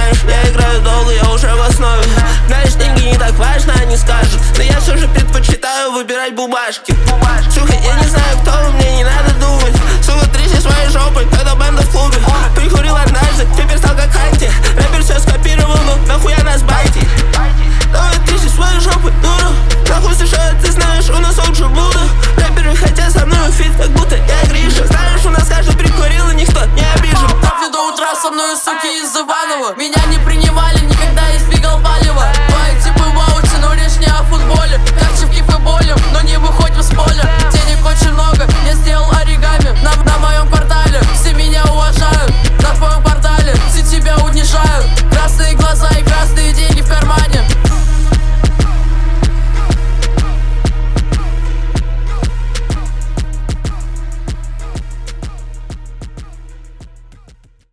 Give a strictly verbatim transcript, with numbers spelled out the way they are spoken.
знаешь, я играю долго, я уже в основе. Знаешь, деньги не так важно, они скажут, но я все же предпочитаю выбирать бумажки. Сука, я не знаю, кто вы, мне не надо думать. Сука, тряси своей жопой, когда банда в клубе. Прикурил однажды, теперь стал как Ханти. Рэпер все скопировал, но нахуя нас байтить? Давай тряси своей жопой, дура. Нахуй слышать, ты знаешь, у нас лучше буду. Рэперы хотят со мной фит, как будто я Гриша. Знаешь, у нас каждый прикурил, и никто не обижен. Капли до утра со мной, суки, из Иванова. Меня не